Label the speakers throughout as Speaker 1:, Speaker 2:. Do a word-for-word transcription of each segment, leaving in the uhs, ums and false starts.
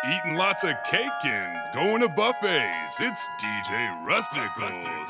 Speaker 1: eating lots of cake and going to buffets. It's D J Rusticles.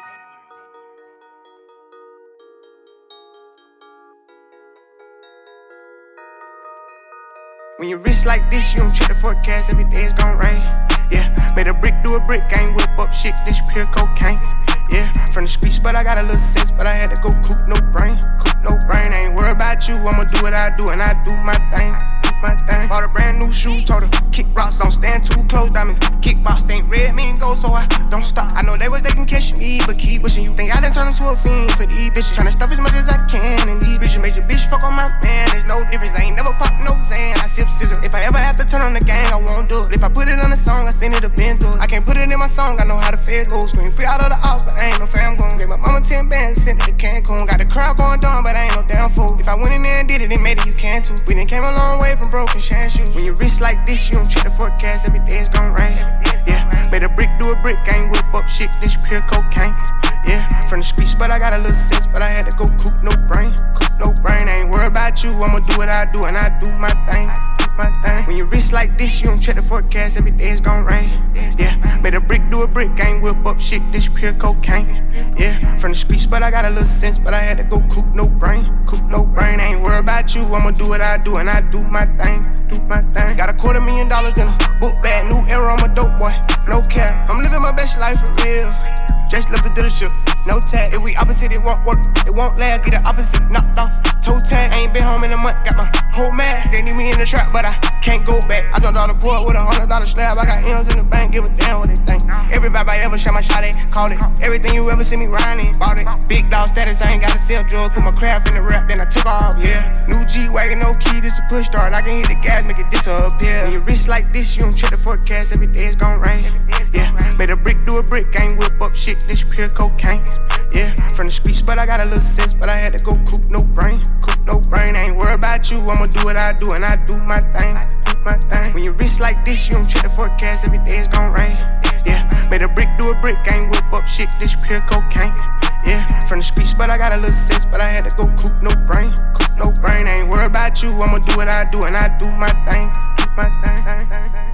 Speaker 2: When you rich like this, you don't check the forecast, every day it's gon' rain. Yeah, made a brick do a brick, ain't whip up shit, this pure cocaine. Yeah, from the streets, but I got a little sense, but I had to go coop no brain. Coop no brain, I ain't worried about you, I'ma do what I do, and I do my thing. My thing. Bought a brand new shoes, told her kick rocks, don't stand too close, diamonds. Kickbox ain't red, me and gold, so I don't stop. I know they was they can catch me, but keep wishing. You think I done turn into a fiend for these bitches? Tryna stuff as much as I can, and these bitches make your bitch fuck on my man. There's no difference, I ain't never pop no Zan. I sip scissor. If I ever have to turn on the gang, I won't do it. If I put it on a song, I send it a been through it. I can't put it in my song, I know how the feds go. Scream free out of the house, but I ain't no fam gon'. Gave my mama ten bands, sent it to Cancun. Got the crowd going down, but I ain't no damn fool. If I went in there and did it, they made it, you can too. We done came a long way from broken shan shoes. When you rich like this, you don't check the forecast, every day it's gon' rain. Yeah, made a brick do a brick, ain't whip up shit, this pure cocaine. Yeah, from the streets, but I got a little sense, but I had to go coop no brain. Coop no brain, I ain't worried about you, I'ma do what I do, and I do my thing. My thing. When you rich like this, you don't check the forecast, every day it's gon' rain. Yeah, made a brick do a brick, ain't whip up shit, this pure cocaine. Yeah, from the streets, but I got a little sense, but I had to go coop no brain. Coop no brain, I ain't worried about you, I'ma do what I do, and I do my thing. Do my thing. Got a quarter million dollars in a book bag, new era, I'm a dope boy, no cap. I'm living my best life for real. Just love the dealership, no tag. If we opposite, it won't work, it won't last. Get the opposite knocked off, toe tag. I ain't been home in a month, got my whole mad. They need me in the trap, but I can't go back. I jumped on the board with a hundred dollar slab. I got M's in the bank, give a damn what they think. Every vibe I ever shot my shot at, called it. Everything you ever see me riding, bought it. Big dog status, I ain't gotta sell drugs. Put my craft in the rap, then I took off, yeah. New G-Wagon, no key, this a push start. I can hit the gas, make it disappear. When you rich like this, you don't check the forecast, every day it's gon' rain. Yeah, made a brick do a brick, ain't whip up shit, this pure cocaine. Yeah, from the streets, but I got a little sense, but I had to go coop no brain. Coop no brain, I ain't worried about you, I'ma do what I do, and I do my thing. Do my thing. When you rich like this, you don't check the forecast, every day it's gon' rain. Yeah, made a brick do a brick, ain't whip up shit, this pure cocaine. Yeah, from the streets, but I got a little sense, but I had to go coop no brain. Coop no brain, I ain't worried about you, I'ma do what I do, and I do my thing. Do my thing, thing, thing, thing.